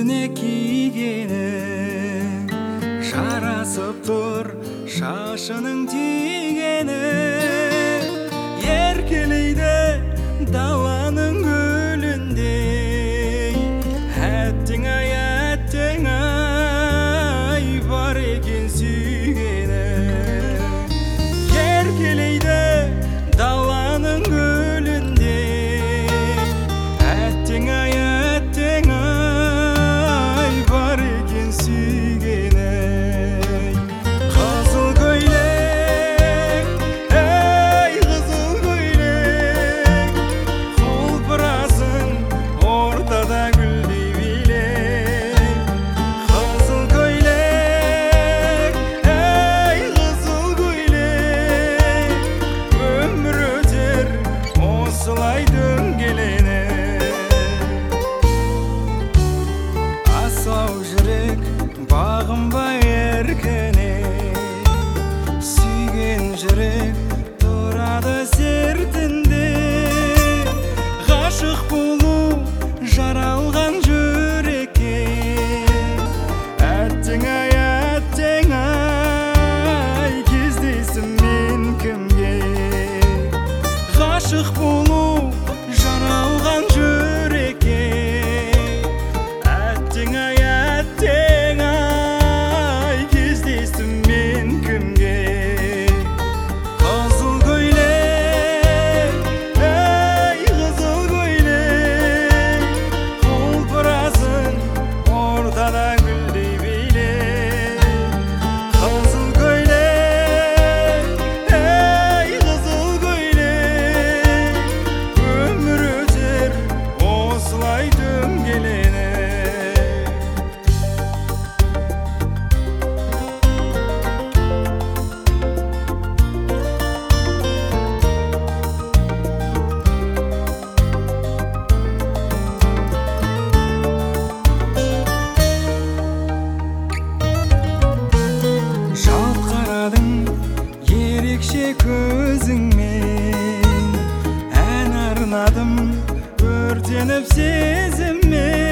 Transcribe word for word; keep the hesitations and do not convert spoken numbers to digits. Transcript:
көзіне кигені жарасып тұр шашының тигені, еркелейді даланың гүліндей. Әттең ай, әттең ай, бар екен сүйгені. Еркелейді даланың гүліндей. Әттең ай, әттең ай, бар екен сүйгені. Қызыл көйлек, ей қызыл көйлек, құлпырасың ортада гүлдей билеп. Қызыл көйлек, ей қызыл көйлек, өмір өтер осылай дөңгеленіп. Асау жүрек бағынбай еркіне, сүйген жүрек тұрады сертінде. Ғашық болу жаралған жүрекке, әттең ай, әттең ай, кездесім мен кімге. Ғашық болу жаралған жүрекке, әттең ай, әттең ай, кездесім мен кімге. Қызыл көйлек, ей қызыл көйлек, құлпырасың ортада гүлдей билеп. Қызыл көйлек, ей қызыл көйлек, өмір өтер осылай дөңгеленіп. Жалт қарадың ерекше көзіңмен, ән арнадым өртеніп сезіммен.